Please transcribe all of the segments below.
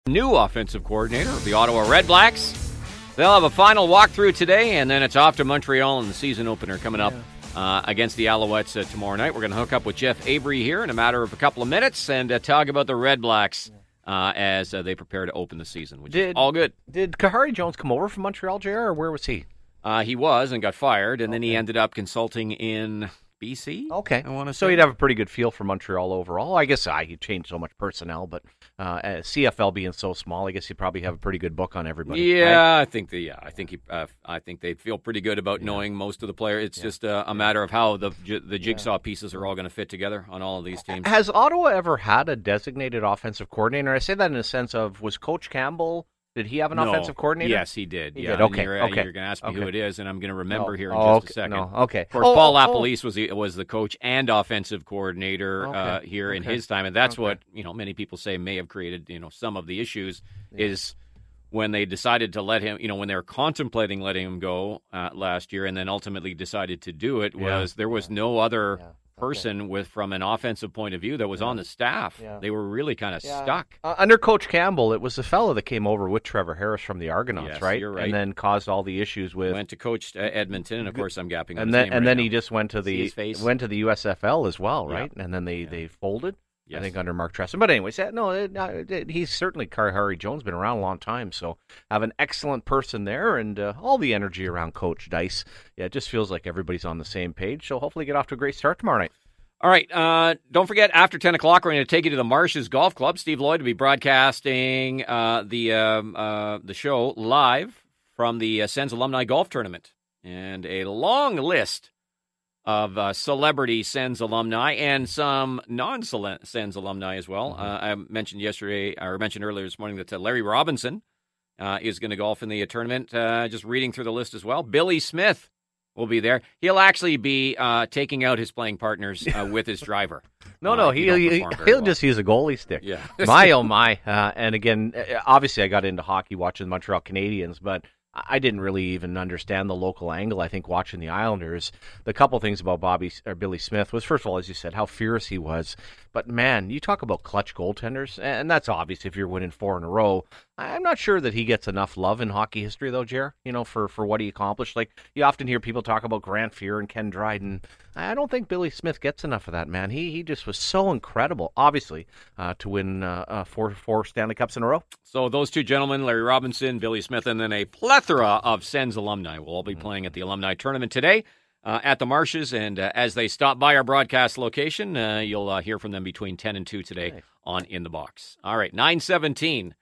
New offensive coordinator of the Ottawa Redblacks. They'll have a final walkthrough today, and then it's off to Montreal in the season opener coming up against the Alouettes tomorrow night. We're going to hook up with Jeff Avery here in a matter of a couple of minutes and talk about the Redblacks as they prepare to open the season, which is all good. Did Kahari Jones come over from Montreal, JR, or where was he? He was and got fired, and then he ended up consulting in BC. Okay. I want to say. So he'd have a pretty good feel for Montreal overall. I guess he changed so much personnel, but CFL being so small, I guess he'd probably have a pretty good book on everybody. Yeah, right? I think they'd feel pretty good about knowing most of the players. It's just a matter of how the jigsaw pieces are all going to fit together on all of these teams. Has Ottawa ever had a designated offensive coordinator? I say that in the sense of, was Coach Campbell, did he have an offensive coordinator? Yes, he did. He did. Okay. You're going to ask me who it is, and I'm going to remember here in just a second. Okay. Of course, Paul LaPolice was the coach and offensive coordinator here in his time, and that's what many people say may have created some of the issues is when they decided to let him, when they were contemplating letting him go last year, and then ultimately decided to do it. There was no other person from an offensive point of view that was on the staff. They were really kind of stuck. Under Coach Campbell, it was the fellow that came over with Trevor Harris from the Argonauts, right? You're right. And then caused all the issues with. Went to coach Edmonton, and of course I'm gapping on and his then name and right then now. he just went to the USFL as well, right? And then they folded. Yes. I think under Mark Tresson. But anyways, he's certainly Kahari Jones, been around a long time, so have an excellent person there, and all the energy around Coach Dice. Yeah, it just feels like everybody's on the same page. So hopefully get off to a great start tomorrow night. All right, don't forget, after 10 o'clock, we're going to take you to the Marshes Golf Club. Steve Lloyd will be broadcasting the show live from the Sens Alumni Golf Tournament. And a long list of celebrity Sens alumni and some non-Sens alumni as well. I mentioned earlier this morning that Larry Robinson is going to golf in the tournament. Just reading through the list as well. Billy Smith will be there. He'll actually be taking out his playing partners with his driver. He'll just use a goalie stick. Yeah. My, oh my. And again, obviously I got into hockey watching the Montreal Canadiens, but I didn't really even understand the local angle. I think watching the Islanders, the couple things about Billy Smith was, first of all, as you said, how fierce he was. But man, you talk about clutch goaltenders, and that's obvious if you're winning 4 in a row. I'm not sure that he gets enough love in hockey history, though, Jer, for what he accomplished. Like, you often hear people talk about Grant Fuhr and Ken Dryden. I don't think Billy Smith gets enough of that, man. He just was so incredible, obviously, to win four Stanley Cups in a row. So those two gentlemen, Larry Robinson, Billy Smith, and then a plethora of Sens alumni will all be playing at the alumni tournament today at the Marshes. And as they stop by our broadcast location, you'll hear from them between 10 and 2 today on In the Box. All right, 9:17.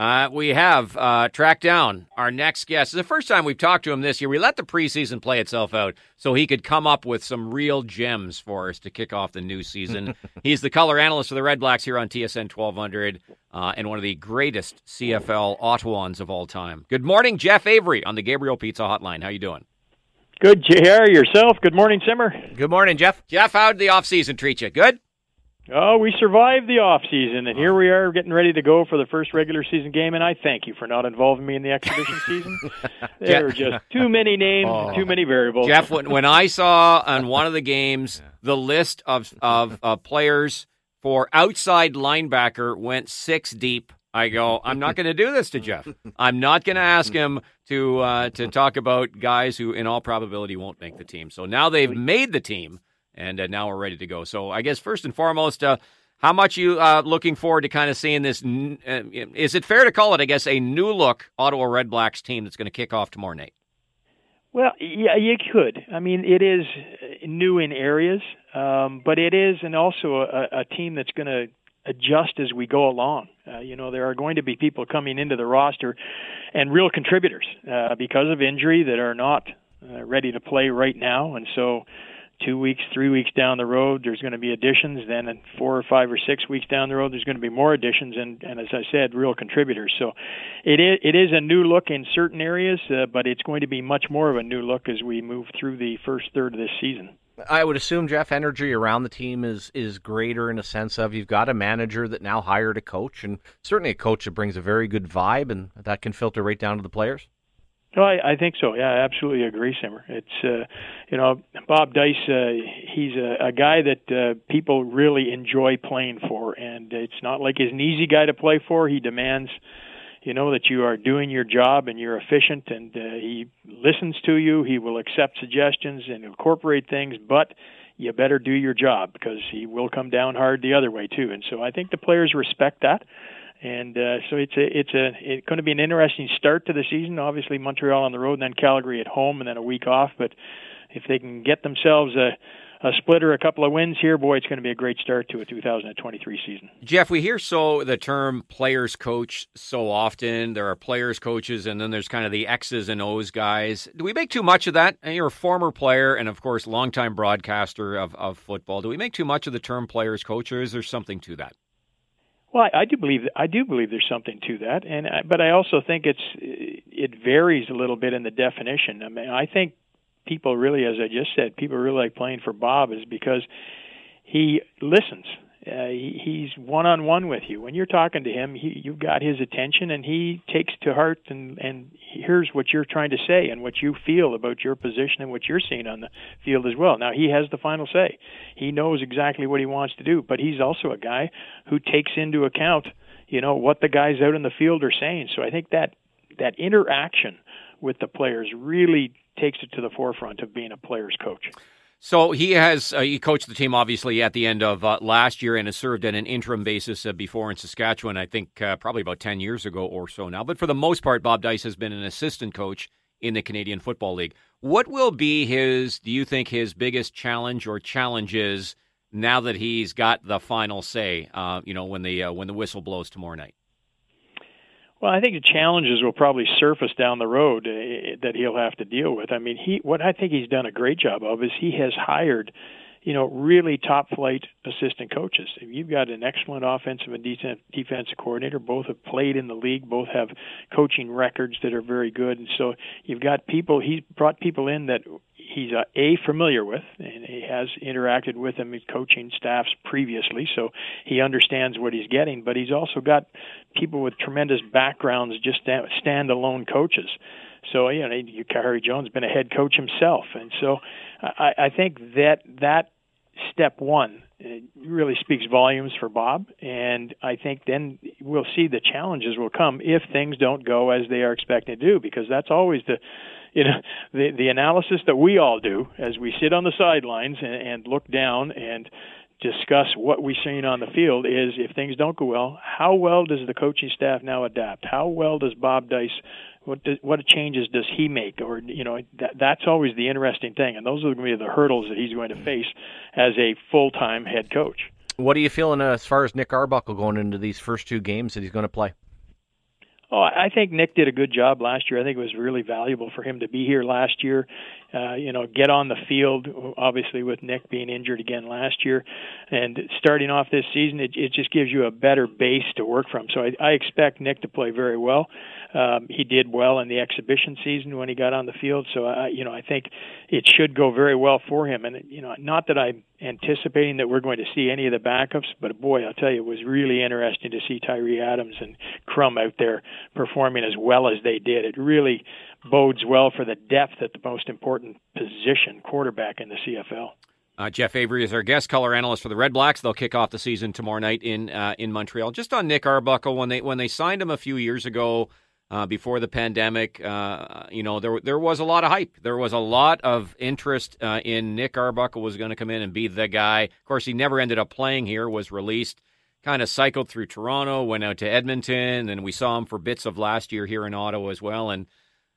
We have tracked down our next guest. It's the first time we've talked to him this year. We let the preseason play itself out so he could come up with some real gems for us to kick off the new season. He's the color analyst for the Redblacks here on TSN 1200 and one of the greatest CFL Ottawans of all time. Good morning, Jeff Avery on the Gabriel Pizza Hotline. How you doing? Good, JR. Yourself? Good morning, Simmer. Good morning, Jeff. Jeff, how did the offseason treat you? Good? Oh, we survived the off season, and here we are getting ready to go for the first regular season game, and I thank you for not involving me in the exhibition season. There were just too many names and too many variables. Jeff, when I saw on one of the games the list of players for outside linebacker went 6 deep, I go, I'm not going to do this to Jeff. I'm not going to ask him to talk about guys who, in all probability, won't make the team. So now they've made the team. And now we're ready to go. So I guess first and foremost, how much you looking forward to kind of seeing this? Is it fair to call it, I guess, a new look Ottawa Redblacks team that's going to kick off tomorrow night? Well, yeah, you could. I mean, it is new in areas, but it is and also a team that's going to adjust as we go along. There are going to be people coming into the roster and real contributors because of injury that are not ready to play right now. And so 2 weeks, 3 weeks down the road, there's going to be additions. Then in 4 or 5 or 6 weeks down the road, there's going to be more additions. And as I said, real contributors. So it is a new look in certain areas, but it's going to be much more of a new look as we move through the first third of this season. I would assume, Jeff, energy around the team is greater in a sense of you've got a manager that now hired a coach, and certainly a coach that brings a very good vibe, and that can filter right down to the players. No, I think so. Yeah, I absolutely agree, Simmer. It's Bob Dice. He's a guy that people really enjoy playing for, and it's not like he's an easy guy to play for. He demands, that you are doing your job and you're efficient, and he listens to you. He will accept suggestions and incorporate things, but you better do your job because he will come down hard the other way too. And so I think the players respect that. And so it's going to be an interesting start to the season. Obviously, Montreal on the road, and then Calgary at home, and then a week off. But if they can get themselves a split or a couple of wins here, boy, it's going to be a great start to a 2023 season. Jeff, we hear the term players coach so often. There are players coaches, and then there's kind of the X's and O's guys. Do we make too much of that? And you're a former player and, of course, longtime broadcaster of football. Do we make too much of the term players coach, or is there something to that? Well, I do believe there's something to that, but I also think it varies a little bit in the definition. I mean, I think people really, as I just said, people really like playing for Bob is because he listens. He's one-on-one with you. When you're talking to him, you've got his attention, and he takes to heart and hears what you're trying to say and what you feel about your position and what you're seeing on the field as well. Now, he has the final say. He knows exactly what he wants to do, but he's also a guy who takes into account, what the guys out in the field are saying. So I think that interaction with the players really takes it to the forefront of being a player's coach. So he coached the team, obviously, at the end of last year and has served at an interim basis before in Saskatchewan, I think probably about 10 years ago or so now. But for the most part, Bob Dice has been an assistant coach in the Canadian Football League. What will be do you think, his biggest challenge or challenges now that he's got the final say, when the whistle blows tomorrow night? Well, I think the challenges will probably surface down the road that he'll have to deal with. I mean, what I think he's done a great job of is he has hired, really top-flight assistant coaches. You've got an excellent offensive and defensive coordinator. Both have played in the league. Both have coaching records that are very good. And so you've got people. He's brought people in that he's familiar with, and he has interacted with them in coaching staffs previously, so he understands what he's getting. But he's also got people with tremendous backgrounds, just standalone coaches. So, Harry Jones has been a head coach himself. And so I think that step one really speaks volumes for Bob. And I think then we'll see the challenges will come if things don't go as they are expected to do, because that's always the analysis that we all do as we sit on the sidelines and look down and discuss what we're seeing on the field is, if things don't go well, how well does the coaching staff now adapt? How well does Bob Dice, what changes does he make? Or, that's always the interesting thing. And those are going to be the hurdles that he's going to face as a full-time head coach. What are you feeling as far as Nick Arbuckle going into these first two games that he's going to play? Oh, I think Nick did a good job last year. I think it was really valuable for him to be here last year, get on the field, obviously with Nick being injured again last year. And starting off this season, it just gives you a better base to work from. So I expect Nick to play very well. He did well in the exhibition season when he got on the field. So, I think it should go very well for him. And, not that I'm anticipating that we're going to see any of the backups, but boy, I'll tell you, it was really interesting to see Tyree Adams and Crum out there performing as well as they did. It really bodes well for the depth at the most important position, quarterback in the CFL. Jeff Avery is our guest color analyst for the Red Blacks. They'll kick off the season tomorrow night in Montreal. Just on Nick Arbuckle, when they signed him a few years ago, before the pandemic, there was a lot of hype. There was a lot of interest in Nick Arbuckle was going to come in and be the guy. Of course, he never ended up playing here, was released, kind of cycled through Toronto, went out to Edmonton, and we saw him for bits of last year here in Ottawa as well. And,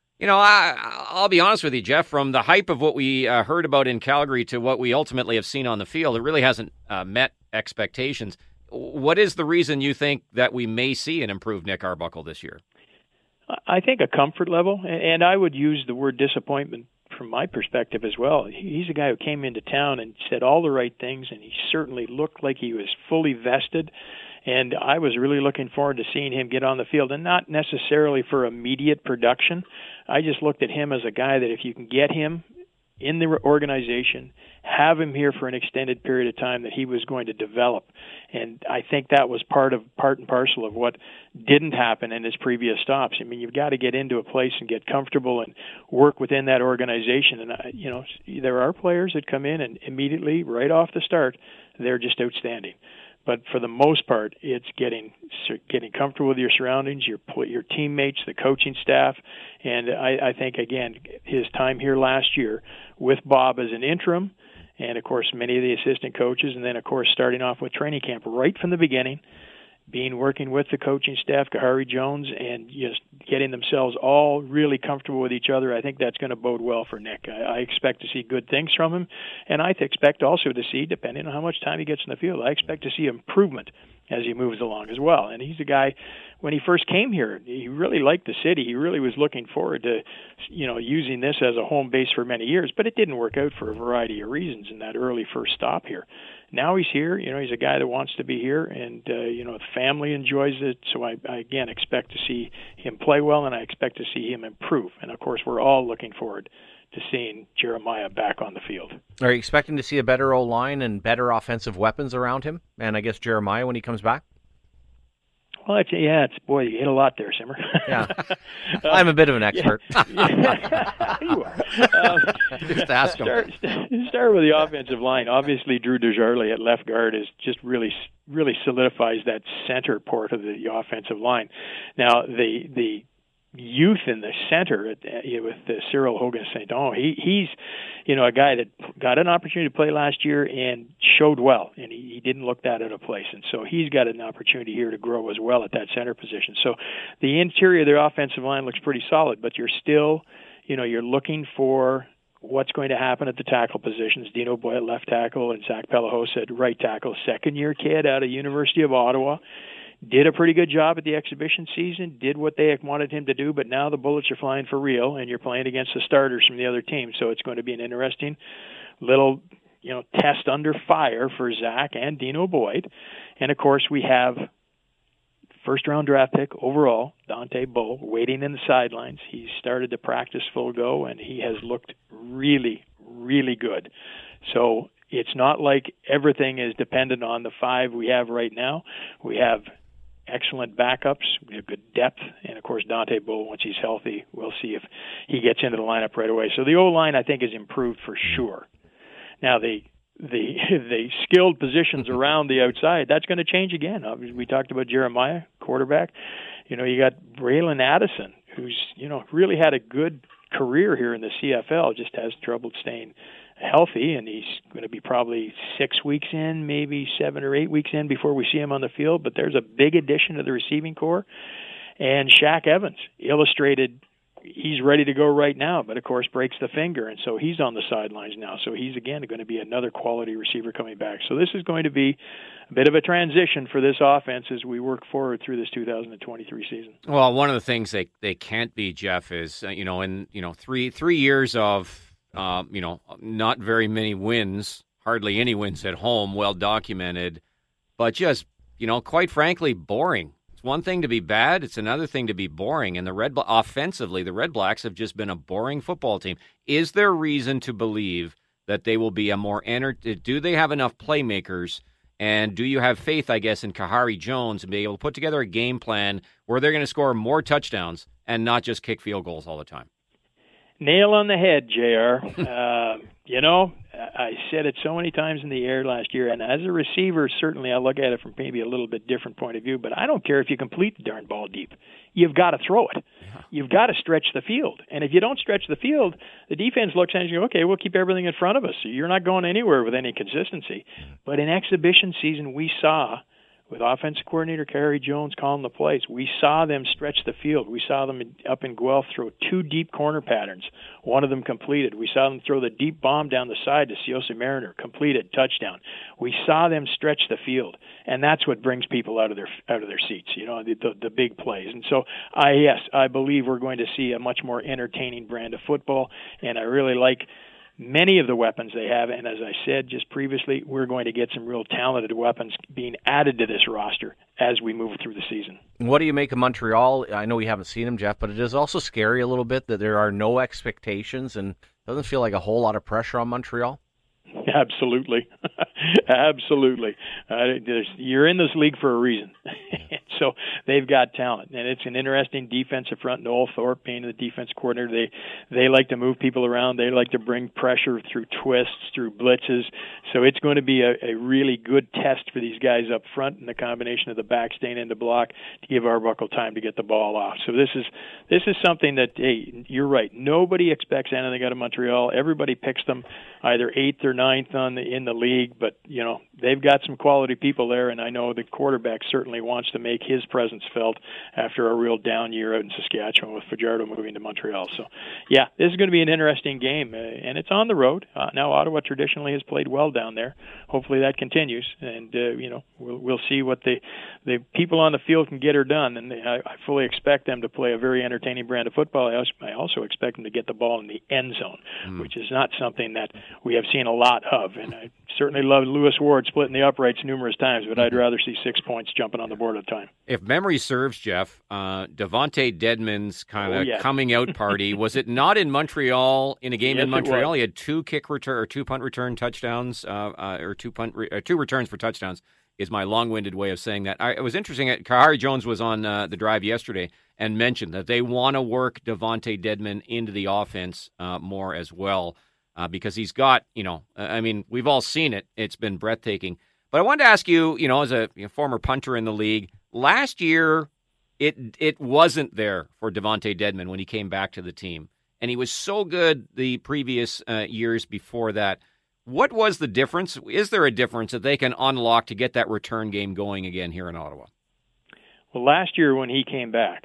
I'll be honest with you, Jeff, from the hype of what we heard about in Calgary to what we ultimately have seen on the field, it really hasn't met expectations. What is the reason you think that we may see an improved Nick Arbuckle this year? I think a comfort level, and I would use the word disappointment from my perspective as well. He's a guy who came into town and said all the right things, and he certainly looked like he was fully vested. And I was really looking forward to seeing him get on the field, and not necessarily for immediate production. I just looked at him as a guy that if you can get him in the organization, have him here for an extended period of time that he was going to develop. And I think that was part and parcel of what didn't happen in his previous stops. I mean, you've got to get into a place and get comfortable and work within that organization. And, there are players that come in and immediately, right off the start, they're just outstanding. But for the most part, it's getting comfortable with your surroundings, your teammates, the coaching staff. And I think, again, his time here last year with Bob as an interim, and, of course, many of the assistant coaches, and then, of course, starting off with training camp right from the beginning, working with the coaching staff, Khari Jones, and just getting themselves all really comfortable with each other. I think that's going to bode well for Nick. I expect to see good things from him, and I expect also to see, depending on how much time he gets in the field, I expect to see improvement as he moves along as well. And he's a guy, when he first came here, he really liked the city. He really was looking forward to, using this as a home base for many years, but it didn't work out for a variety of reasons in that early first stop here. Now he's here. He's a guy that wants to be here, and the family enjoys it. So I again expect to see him play well, and I expect to see him improve. And of course, we're all looking forward to seeing Jeremiah back on the field. Are you expecting to see a better O-line and better offensive weapons around him? And I guess Jeremiah when he comes back? Well, boy, you hit a lot there, Simmer. Yeah, I'm a bit of an expert. You are. Just ask him. Start with the offensive line. Obviously, Drew Desjardins at left guard is just really solidifies that center part of the offensive line. Now, the youth in the center with Cyril Hogan St. He's a guy that got an opportunity to play last year and showed well, and he didn't look that out of place, and so he's got an opportunity here to grow as well at that center position. So the interior of their offensive line looks pretty solid, but you're still you're looking for what's going to happen at the tackle positions. Dino Boy at left tackle and Zach Pelahos at right tackle, second-year kid out of University of Ottawa. Did a pretty good job at the exhibition season, did what they wanted him to do, but now the bullets are flying for real, and you're playing against the starters from the other team. So it's going to be an interesting little, test under fire for Zach and Dino Boyd. And, of course, we have first-round draft pick overall, Dante Bull, waiting in the sidelines. He's started to practice full go, and he has looked really, really good. So it's not like everything is dependent on the five we have right now. We have excellent backups. We have good depth. And, of course, Dante Bull, once he's healthy, we'll see if he gets into the lineup right away. So the O-line, I think, is improved for sure. Now, the skilled positions around the outside, that's going to change again. Obviously, we talked about Jeremiah, quarterback. You got Braylon Addison, who's, really had a good career here in the CFL, just has trouble staying healthy, and he's going to be probably 6 weeks in, maybe 7 or 8 weeks in before we see him on the field. But there's a big addition to the receiving corps. And Shaq Evans illustrated he's ready to go right now, but of course breaks the finger, and so he's on the sidelines now. So he's again going to be another quality receiver coming back. So this is going to be a bit of a transition for this offense as we work forward through this 2023 season. Well, one of the things they can't be, Jeff, is in 3 years of not very many wins, hardly any wins at home, well documented, but just quite frankly boring. It's one thing to be bad, it's another thing to be boring. And offensively, the Red Blacks have just been a boring football team. Is there reason to believe that they will be a more do they have enough playmakers? And do you have faith, I guess, in Khari Jones and be able to put together a game plan where they're going to score more touchdowns and not just kick field goals all the time? Nail on the head, JR. I said it so many times in the air last year, and as a receiver, certainly I look at it from maybe a little bit different point of view, but I don't care if you complete the darn ball deep. You've got to throw it. Yeah. You've got to stretch the field. And if you don't stretch the field, the defense looks at you and goes, okay, we'll keep everything in front of us. So you're not going anywhere with any consistency. But in exhibition season, we saw, with offensive coordinator Khari Jones calling the plays, we saw them stretch the field. We saw them up in Guelph throw 2 deep corner patterns. One of them completed. We saw them throw the deep bomb down the side to Siosa Mariner, completed, touchdown. We saw them stretch the field, and that's what brings people out of their seats. The big plays. And so, I believe we're going to see a much more entertaining brand of football, and I really like many of the weapons they have, and as I said just previously, we're going to get some real talented weapons being added to this roster as we move through the season. What do you make of Montreal? I know we haven't seen them, Jeff, but it is also scary a little bit that there are no expectations, and Doesn't feel like a whole lot of pressure on Montreal. Absolutely. Absolutely. You're in this league for a reason. So they've got talent, and it's an interesting defensive front. Noel Thorpe being the defense coordinator, they like to move people around. They like to bring pressure through twists, through blitzes. So it's going to be a really good test for these guys up front, and the combination of the back staying in the block to give Arbuckle time to get the ball off. So this is something that, hey, you're right. Nobody expects anything out of Montreal. Everybody picks them either 8th or 9th in the league, but they've got some quality people there, and I know the quarterback certainly wants to make his presence felt after a real down year out in Saskatchewan with Fajardo moving to Montreal. So, yeah, this is going to be an interesting game, and it's on the road. Now, Ottawa traditionally has played well down there. Hopefully that continues, and we'll see what the people on the field can get her done, and I fully expect them to play a very entertaining brand of football. I also expect them to get the ball in the end zone, which is not something that we have seen a lot of, and I certainly love Lewis Ward splitting the uprights numerous times, but I'd rather see 6 points jumping on the board at a time. If memory serves, Jeff, Devontae Dedmon's kind of coming out party, was it not in Montreal, in a game in Montreal? He had 2 punt return touchdowns, or 2 returns for touchdowns, is my long-winded way of saying that. It was interesting. Kahari Jones was on the drive yesterday and mentioned that they want to work Devontae Dedmon into the offense more as well. Because he's got, we've all seen it. It's been breathtaking. But I wanted to ask you, as a former punter in the league, last year it wasn't there for Devontae Dedmon when he came back to the team. And he was so good the previous years before that. What was the difference? Is there a difference that they can unlock to get that return game going again here in Ottawa? Well, last year when he came back,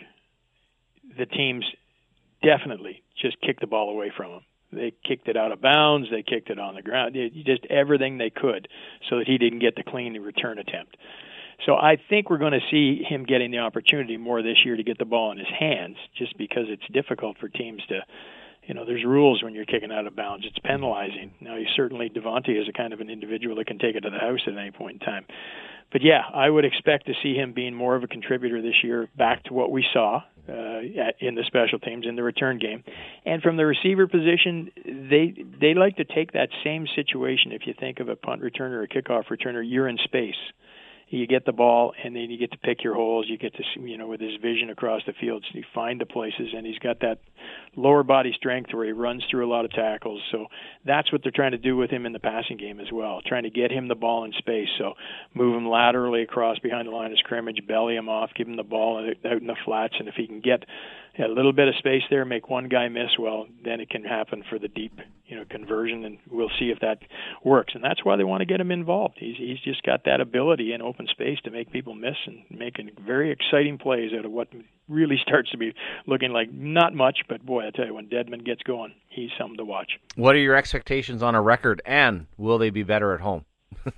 the teams definitely just kicked the ball away from him. They kicked it out of bounds. They kicked it on the ground. Just everything they could so that he didn't get the clean return attempt. So I think we're going to see him getting the opportunity more this year to get the ball in his hands, just because it's difficult for teams to, there's rules when you're kicking out of bounds. It's penalizing. Now, Devontae is a kind of an individual that can take it to the house at any point in time. But, yeah, I would expect to see him being more of a contributor this year, back to what we saw in the special teams in the return game. And from the receiver position, they like to take that same situation. If you think of a punt returner or a kickoff returner, you're in space. You get the ball, and then you get to pick your holes. You get to see, with his vision across the field, so you find the places, and he's got that lower body strength where he runs through a lot of tackles. So that's what they're trying to do with him in the passing game as well, trying to get him the ball in space. So move him laterally across behind the line of scrimmage, belly him off, give him the ball out in the flats, and if he can get a little bit of space there, make one guy miss, well, then it can happen for the deep, conversion, and we'll see if that works. And that's why they want to get him involved. He's just got that ability in open space to make people miss and making very exciting plays out of what really starts to be looking like not much, but boy, I tell you, when Dedmon gets going, he's something to watch. What are your expectations on a record, and will they be better at home?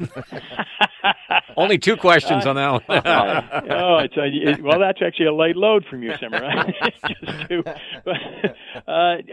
Only 2 questions on that one. Well, that's actually a light load from you, Simmer. Just 2. But,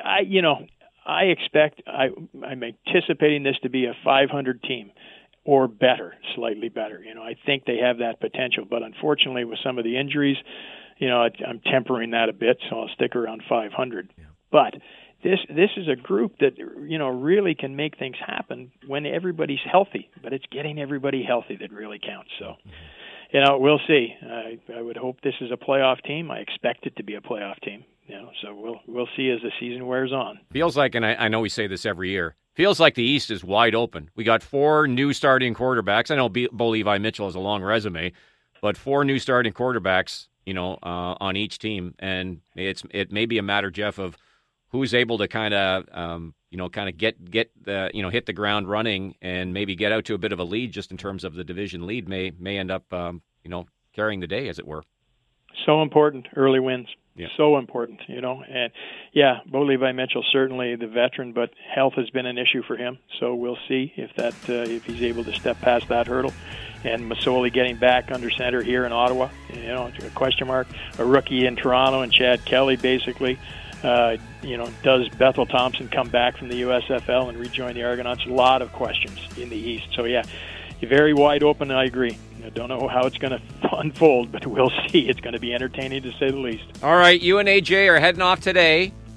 I'm anticipating this to be a 500 team or better, slightly better. I think they have that potential, but unfortunately with some of the injuries, I'm tempering that a bit, so I'll stick around 500. Yeah. But this is a group that, really can make things happen when everybody's healthy, but it's getting everybody healthy that really counts. So, we'll see. I would hope this is a playoff team. I expect it to be a playoff team. So we'll see as the season wears on. Feels like, and I know we say this every year, feels like the East is wide open. We got 4 new starting quarterbacks. I know Bo Levi Mitchell has a long resume, but 4 new starting quarterbacks, on each team, and it may be a matter, Jeff, of who's able to kind of get the hit the ground running and maybe get out to a bit of a lead just in terms of the division lead may end up carrying the day, as it were. So important, early wins. Yeah. So important, and Bo Levi Mitchell, certainly the veteran, but health has been an issue for him. So we'll see if he's able to step past that hurdle. And Masoli getting back under center here in Ottawa, a question mark. A rookie in Toronto, and Chad Kelly basically. Does Bethel Thompson come back from the USFL and rejoin the Argonauts? A lot of questions in the East. So very wide open. I agree. I don't know how it's going to unfold, but we'll see. It's going to be entertaining to say the least. All right, you and AJ are heading off today.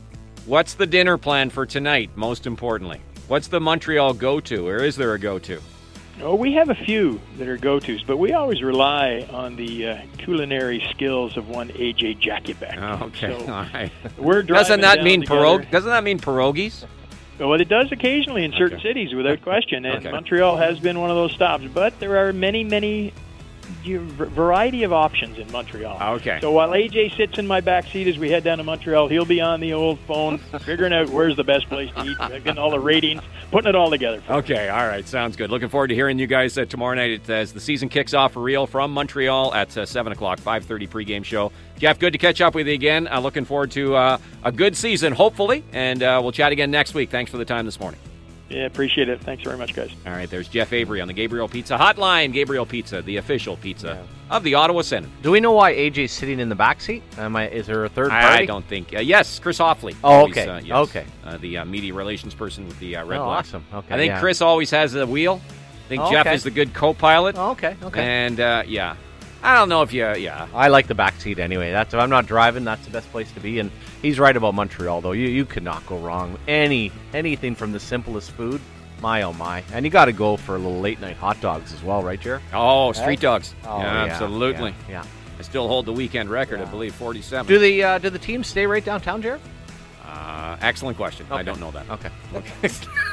what's the dinner plan for tonight, most importantly? What's the Montreal go-to, or is there a go-to? Oh, we have a few that are go-tos, but we always rely on the culinary skills of one A.J. Jakubek. Oh, okay, So all right. we're driving Doesn't that mean together. Doesn't that mean pierogies? Well, it does occasionally in certain cities, without question, and Okay. Montreal has been one of those stops. But there are many variety of options in Montreal. Okay. So while AJ sits in my back seat as we head down to Montreal, he'll be on the old phone figuring out where's the best place to eat, getting all the ratings, putting it all together. Okay, all right, sounds good. Looking forward to hearing you guys tomorrow night as the season kicks off for real from Montreal at 7 o'clock, 5:30 pregame show. Jeff, good to catch up with you again. Looking forward to a good season, hopefully, and we'll chat again next week. Thanks for the time this morning. Yeah, appreciate it. Thanks very much, guys. All right, there's Jeff Avery on the Gabriel Pizza Hotline. Gabriel Pizza, the official pizza of the Ottawa Senators. Do we know why AJ's sitting in the back seat? Is there a third party? I don't think. Yes, Chris Hoffley. Oh, Always, okay. yes, Okay. The media relations person with the Red Oh, Blacks. awesome. Okay. I think yeah. Chris always has the wheel. I think Oh, Jeff okay. is the good co-pilot. Oh, okay. Okay. And, yeah. I don't know if you, yeah. I like the back seat anyway. That's if I'm not driving, that's the best place to be. And he's right about Montreal, though. You could not go wrong. Anything from the simplest food. My, oh, my. And you got to go for a little late-night hot dogs as well, right, Jer? Oh, street dogs. Oh, yeah, absolutely. Yeah. I still hold the weekend record, I believe, 47. Do the teams stay right downtown, Jer? Excellent question. Okay. I don't know that. Okay.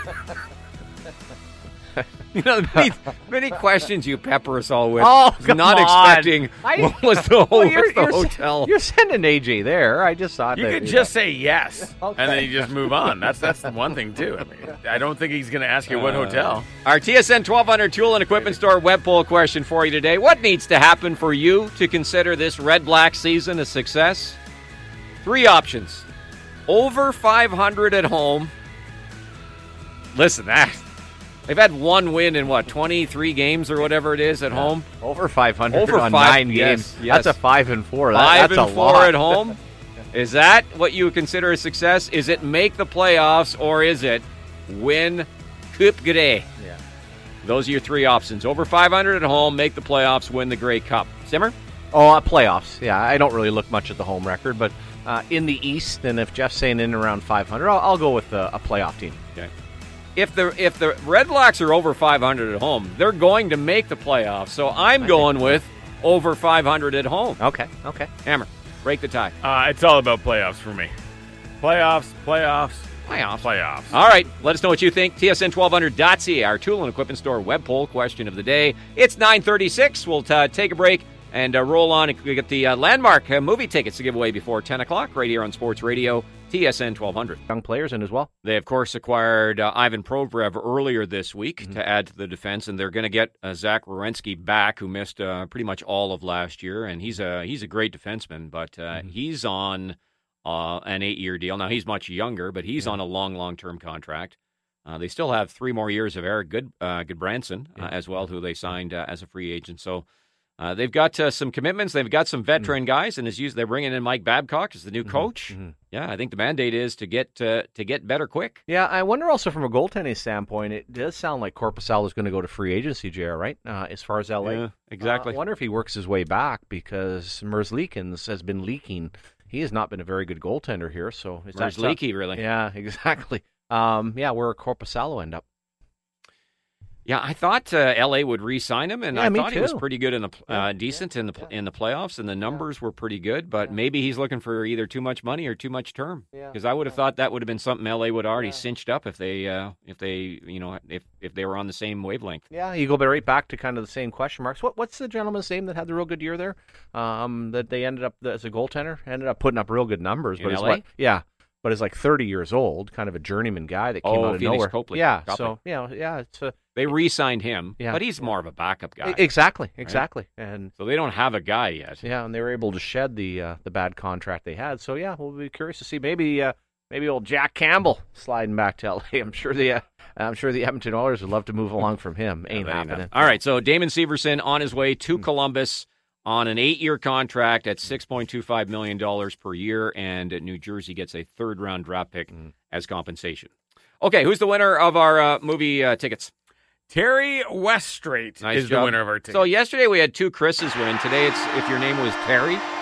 You know, many questions you pepper us all with. Oh, come not on. expecting what was the, Well, what's the hotel. You're sending AJ there. I just thought You that, could just say yes, Okay. and then you just move on. That's the one thing, too. I mean, I don't think he's going to ask you what hotel. Our TSN 1200 Tool and Equipment Store web poll question for you today. What needs to happen for you to consider this Red Black season a success? 3 options. Over 500 at home. Listen, they've had one win in, 23 games or whatever it is at home? over 500 Over on 5 9 yes, games. yes. That's a 5-4. 5 That's a and 4 lot. at home. Is that what you would consider a success? Is it make the playoffs, or is it win Coupe Grey? Yeah. Those are your 3 options. Over 500 at home, make the playoffs, win the Grey Cup. Simmer? Oh, playoffs. Yeah, I don't really look much at the home record, but in the East, and if Jeff's saying in around 500, I'll go with a playoff team. Okay. If the Red Blacks are over 500 at home, they're going to make the playoffs. So I'm going with over 500 at home. Okay. Hammer, break the tie. It's all about playoffs for me. Playoffs. All right, let us know what you think. TSN1200.ca, our tool and equipment store web poll question of the day. It's 9:36. We'll take a break and roll on and get the Landmark movie tickets to give away before 10 o'clock right here on Sports Radio, TSN 1200. Young players in as well. They, of course, acquired Ivan Provorov earlier this week to add to the defense, and they're going to get Zach Werenski back, who missed pretty much all of last year, and he's a great defenseman, but he's on an 8-year deal. Now, he's much younger, but he's on a long-term contract. They still have 3 more years of Eric Goodbranson as well, who they signed as a free agent. So they've got some commitments. They've got some veteran guys, and they're bringing in Mike Babcock as the new coach. Yeah, I think the mandate is to get better quick. Yeah, I wonder also from a goaltending standpoint, it does sound like Korpisalo is going to go to free agency, JR, right? As far as LA. Yeah, exactly. I wonder if he works his way back because Merzlikins has been leaking. He has not been a very good goaltender here. So is that leaky, really. Yeah, exactly. Where Korpisalo end up? Yeah, I thought L.A. would re-sign him, and Yeah, I me thought he was too. pretty good in the decent in the playoffs, and the numbers were pretty good. But maybe he's looking for either too much money or too much term. Because I would have thought that would have been something L.A. would already cinched up if they were on the same wavelength. Yeah, you go right back to kind of the same question marks. What's the gentleman's name that had the real good year there? That they ended up as a goaltender ended up putting up real good numbers. In But LA? but is like 30 years old, kind of a journeyman guy that came out of Phoenix nowhere. Copley. Yeah, Copley. so it's They re-signed him, Yeah. but he's more of a backup guy. exactly, and So they don't have a guy yet. yeah, and they were able to shed the bad contract they had. So yeah, we'll be curious to see maybe old Jack Campbell sliding back to LA. I'm sure the Edmonton Oilers would love to move along from him. Ain't happening. All right, so Damon Severson on his way to Columbus on an 8-year contract at $6.25 million per year, and New Jersey gets a third-round draft pick as compensation. Okay, who's the winner of our movie tickets? Terry Weststraight Nice is job. the winner of our ticket. So yesterday we had 2 Chris's win. Today it's if your name was Terry.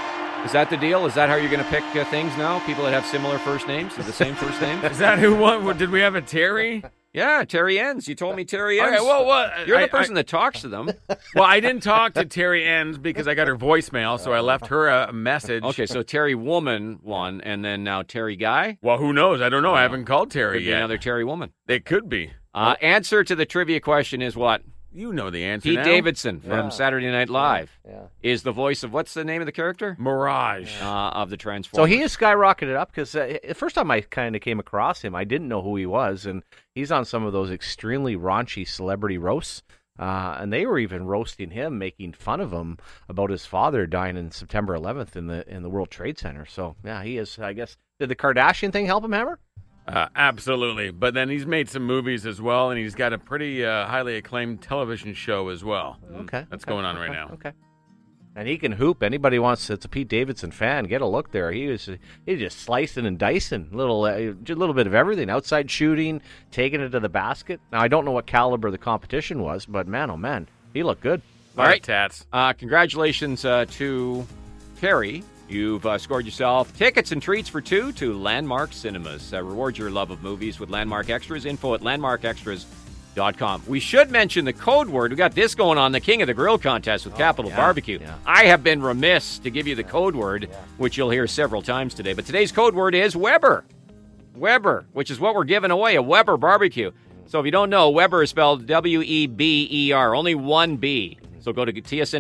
Is that the deal? Is that how you're going to pick things now? People that have similar first names, the same first names? Is that who won? Did we have a Terry? Yeah, Terry Enns. You told me Terry Enns. Okay, well, what? You're the person that talks to them. Well, I didn't talk to Terry Enns because I got her voicemail, so I left her a message. Okay, so Terry Woman won, and then now Terry Guy? Well, who knows? I don't know. I haven't called Terry Could be yet. another Terry Woman. It could be. Answer to the trivia question is what? You know the answer Pete now. Davidson from Saturday Night Live is the voice of, what's the name of the character? Mirage. Of the Transformers. So he has skyrocketed up because the first time I kind of came across him, I didn't know who he was, and he's on some of those extremely raunchy celebrity roasts. And they were even roasting him, making fun of him about his father dying in September 11th in the World Trade Center. So yeah, he is. I guess did the Kardashian thing help him, Hammer? Absolutely. But then he's made some movies as well, and he's got a pretty highly acclaimed television show as well. Okay, That's going on right now. Okay. And he can hoop. Anybody wants that's a Pete Davidson fan, get a look there. He's just slicing and dicing, just a little bit of everything. Outside shooting, taking it to the basket. Now I don't know what caliber the competition was, but man, oh man, he looked good. All right, Tats. Congratulations to Terry. You've scored yourself tickets and treats for two to Landmark Cinemas. Reward your love of movies with Landmark Extras. Info at landmarkextras.com. We should mention the code word. We got this going on, the King of the Grill contest with Capital Barbecue. Yeah. I have been remiss to give you the code word, which you'll hear several times today. But today's code word is Weber. Weber, which is what we're giving away, a Weber barbecue. So if you don't know, Weber is spelled W-E-B-E-R, only one B. So go to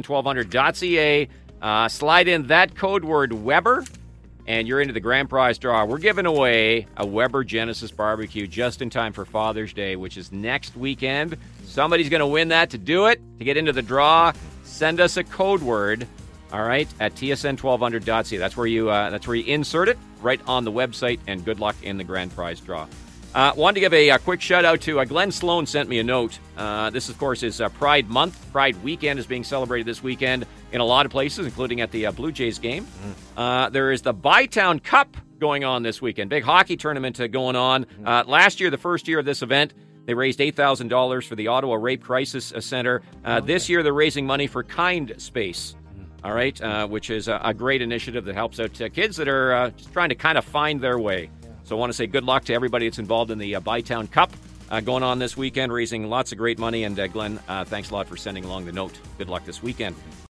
tsn1200.ca. Slide in that code word Weber, and you're into the grand prize draw. We're giving away a Weber Genesis barbecue just in time for Father's Day, which is next weekend. Somebody's going to win that. To do it, to get into the draw, send us a code word, all right, at tsn1200.ca. That's where you insert it right on the website, and good luck in the grand prize draw. Wanted to give a quick shout-out to Glenn Sloan sent me a note. This, of course, is Pride Month. Pride Weekend is being celebrated this weekend in a lot of places, including at the Blue Jays game. There is the Bytown Cup going on this weekend. Big hockey tournament going on. Last year, the first year of this event, they raised $8,000 for the Ottawa Rape Crisis Center. This year, they're raising money for Kind Space. All right, which is a great initiative that helps out kids that are just trying to kind of find their way. So I want to say good luck to everybody that's involved in the Bytown Cup going on this weekend, raising lots of great money. And Glenn, thanks a lot for sending along the note. Good luck this weekend.